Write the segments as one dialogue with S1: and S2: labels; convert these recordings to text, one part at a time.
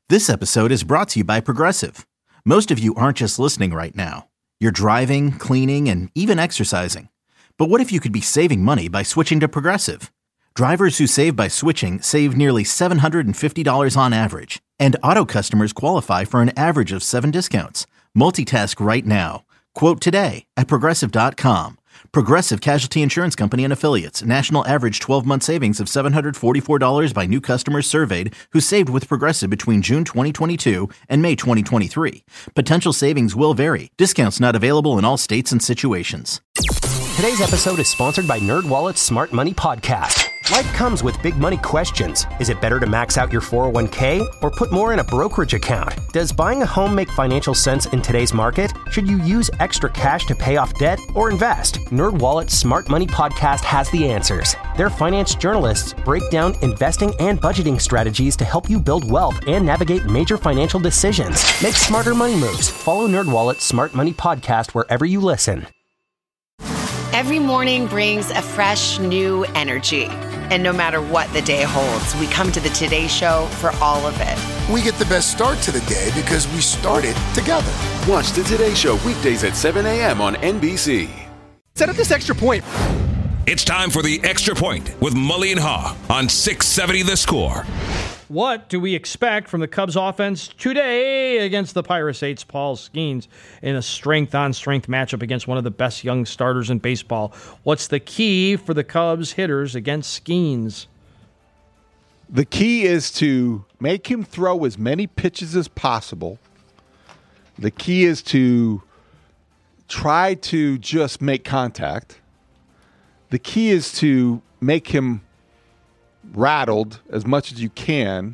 S1: This episode is brought to you by Progressive. Most of you aren't just listening right now. You're driving, cleaning, and even exercising. But what if you could be saving money by switching to Progressive? Drivers who save by switching save nearly $750 on average. And auto customers qualify for an average of 7 discounts. Multitask right now. Quote today at Progressive.com. Progressive Casualty Insurance Company and Affiliates. National average 12-month savings of $744 by new customers surveyed who saved with Progressive between June 2022 and May 2023. Potential savings will vary. Discounts not available in all states and situations.
S2: Today's episode is sponsored by NerdWallet's Smart Money Podcast. Life comes with big money questions. Is it better to max out your 401k or put more in a brokerage account? Does buying a home make financial sense in today's market? Should you use extra cash to pay off debt or invest? NerdWallet's Smart Money Podcast has the answers. Their finance journalists break down investing and budgeting strategies to help you build wealth and navigate major financial decisions. Make smarter money moves. Follow NerdWallet's Smart Money Podcast wherever you listen.
S3: Every morning brings a fresh, new energy. And no matter what the day holds, we come to the Today Show for all of it.
S4: We get the best start to the day because we started together.
S5: Watch the Today Show weekdays at 7 a.m. on NBC.
S6: Set up this extra point.
S7: It's time for the Extra Point with Mully and Haw on 670 The Score.
S8: What do we expect from the Cubs offense today against the Pirates' ace Paul Skeens in a strength-on-strength matchup against one of the best young starters in baseball? What's the key for the Cubs hitters against Skeens?
S9: The key is to make him throw as many pitches as possible. The key is to try to just make contact. The key is to make him rattled as much as you can.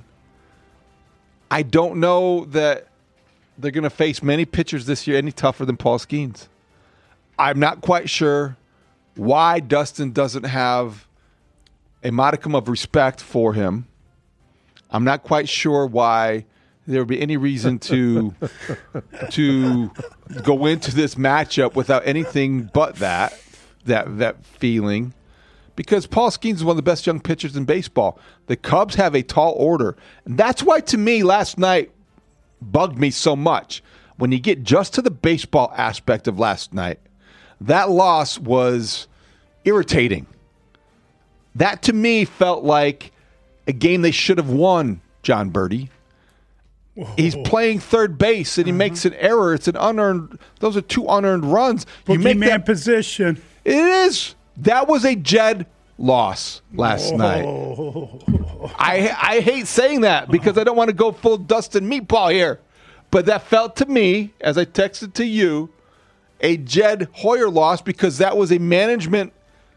S9: I don't know that they're going to face many pitchers this year any tougher than Paul Skeens. I'm not quite sure why Dustin doesn't have a modicum of respect for him. I'm not quite sure why there would be any reason to go into this matchup without anything but that feeling. Because Paul Skeens is one of the best young pitchers in baseball. The Cubs have a tall order. And that's why, to me, last night bugged me so much. When you get just to the baseball aspect of last night, that loss was irritating. That, to me, felt like a game they should have won, John Birdie. Whoa. He's playing third base, and he makes an error. It's an unearned. Those are 2 unearned runs.
S10: You make that position.
S9: It is. That was a Jed loss last night. I hate saying that because I don't want to go full Dustin Meatball here. But that felt to me, as I texted to you, a Jed Hoyer loss because that was a management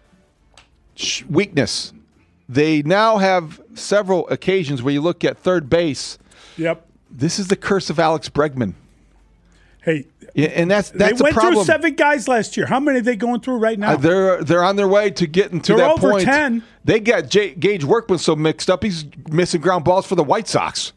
S9: weakness. They now have several occasions where you look at third base.
S10: Yep.
S9: This is the curse of Alex Bregman.
S10: Hey,
S9: yeah, and that's
S10: they
S9: a
S10: went
S9: problem.
S10: through 7 guys last year. How many are they going through right now?
S9: They're on their way to getting to
S10: they're
S9: that
S10: over
S9: point.
S10: 10.
S9: They got Gage Workman so mixed up, he's missing ground balls for the White Sox.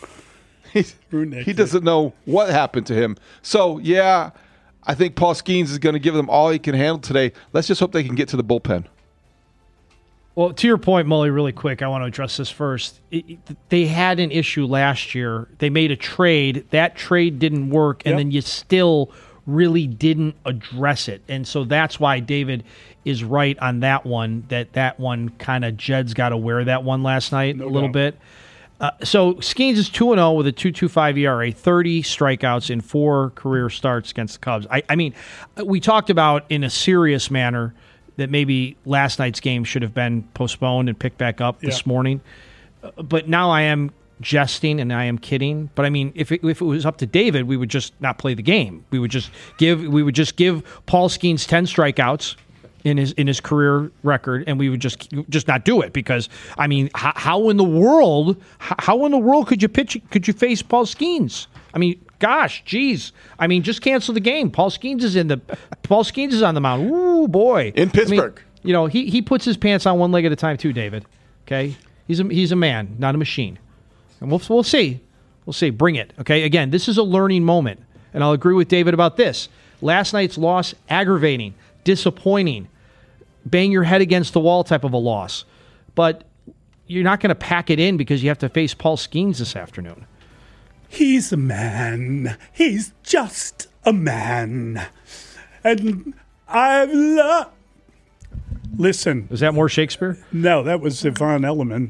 S9: He doesn't know what happened to him. So, yeah, I think Paul Skeens is going to give them all he can handle today. Let's just hope they can get to the bullpen.
S8: Well, to your point, Mully, really quick, I want to address this first. They had an issue last year. They made a trade. That trade didn't work, and then you still really didn't address it. And so that's why David is right on that one, that one kind of Jed's got to wear that one last night a little bit. So Skeens is 2-0 with a 2.25 ERA, 30 strikeouts in 4 career starts against the Cubs. I mean, we talked about in a serious manner that maybe last night's game should have been postponed and picked back up this morning. But now I am jesting and I am kidding. But I mean, if it was up to David, we would just not play the game. We would just give Paul Skeens 10 strikeouts in his career record, and we would just not do it because I mean, how in the world could you face Paul Skeens? I mean, gosh, geez. I mean, just cancel the game. Paul Skeens is on the mound. Ooh, boy.
S9: In Pittsburgh.
S8: I mean, he puts his pants on one leg at a time too, David. Okay? He's a man, not a machine. And we'll see. We'll see. Bring it. Okay? Again, this is a learning moment. And I'll agree with David about this. Last night's loss, aggravating, disappointing, bang your head against the wall type of a loss. But you're not going to pack it in because you have to face Paul Skeens this afternoon.
S10: He's a man. He's just a man. And I've loved... Listen.
S8: Is that more Shakespeare?
S10: No, that was Yvonne Elliman.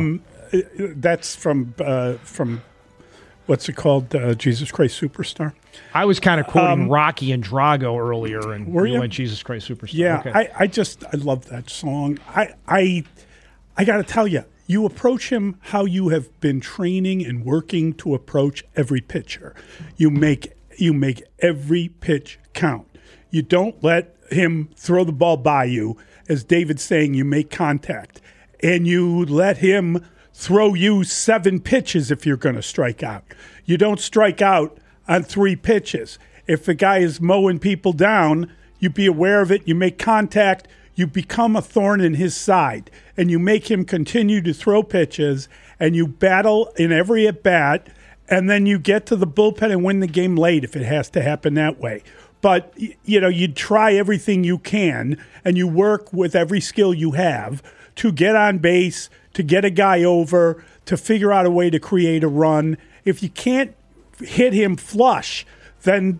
S10: That's from what's it called? Jesus Christ Superstar.
S8: I was kind of quoting Rocky and Drago earlier, and you went Jesus Christ Superstar.
S10: Yeah,
S8: okay.
S10: I love that song. I got to tell you, you approach him how you have been training and working to approach every pitcher. You make every pitch count. You don't let him throw the ball by you. As David's saying, you make contact. And you let him throw you 7 pitches if you're going to strike out. You don't strike out on 3 pitches. If the guy is mowing people down, you be aware of it. You make contact. You become a thorn in his side. And you make him continue to throw pitches. And you battle in every at-bat. And then you get to the bullpen and win the game late if it has to happen that way. But, you try everything you can, and you work with every skill you have to get on base, to get a guy over, to figure out a way to create a run. If you can't hit him flush, then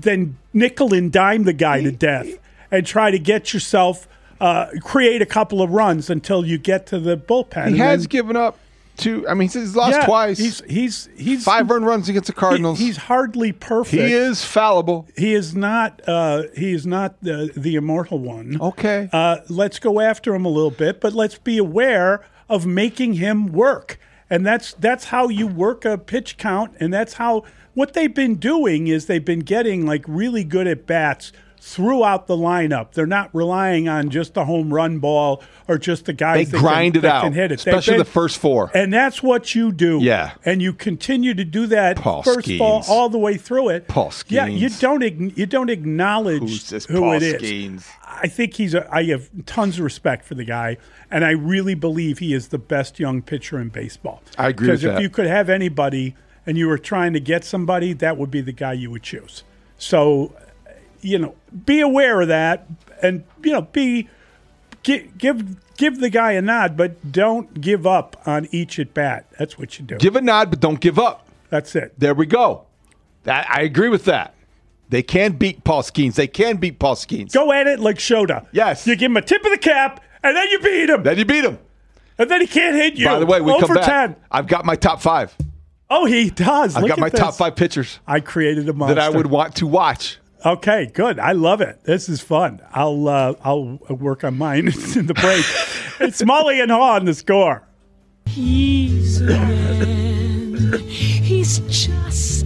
S10: nickel and dime the guy to death and try to get yourself, create a couple of runs until you get to the bullpen.
S9: He has given up 2. I mean, he's lost twice.
S10: He's
S9: 5 earned runs against the Cardinals.
S10: He's hardly perfect.
S9: He is fallible.
S10: He is not. He is not the immortal one.
S9: Okay.
S10: Let's go after him a little bit, but let's be aware of making him work. And that's how you work a pitch count. And that's how what they've been doing is they've been getting like really good at bats throughout the lineup. They're not relying on just the home run ball or just the guys
S9: that grind it out,
S10: can hit it.
S9: Especially the first 4.
S10: And that's what you do.
S9: Yeah.
S10: And you continue to do that
S9: Paul
S10: first
S9: Skeens.
S10: ball all the way through it.
S9: Paul Skeens.
S10: Yeah, you don't acknowledge
S9: Who's this
S10: who
S9: Paul
S10: it is.
S9: Skeens?
S10: I think I have tons of respect for the guy, and I really believe he is the best young pitcher in baseball.
S9: I agree with that.
S10: Because if you could have anybody and you were trying to get somebody, that would be the guy you would choose. So, be aware of that, and give the guy a nod, but don't give up on each at bat. That's what you do.
S9: Give a nod, but don't give up.
S10: That's it.
S9: There we go. I agree with that. They can beat Paul Skeens. They can beat Paul Skeens.
S10: Go at it like Shota.
S9: Yes.
S10: You give him a tip of the cap, and then you beat him. And then he can't hit you.
S9: By the way, we come back.
S10: 10.
S9: I've got my top 5.
S10: Oh, he does.
S9: I've got my top 5 pitchers.
S10: I created a monster
S9: that I would want to watch.
S10: Okay, good. I love it. This is fun. I'll work on mine in the break. It's Mully and Haw on The Score.
S11: He's a man. He's just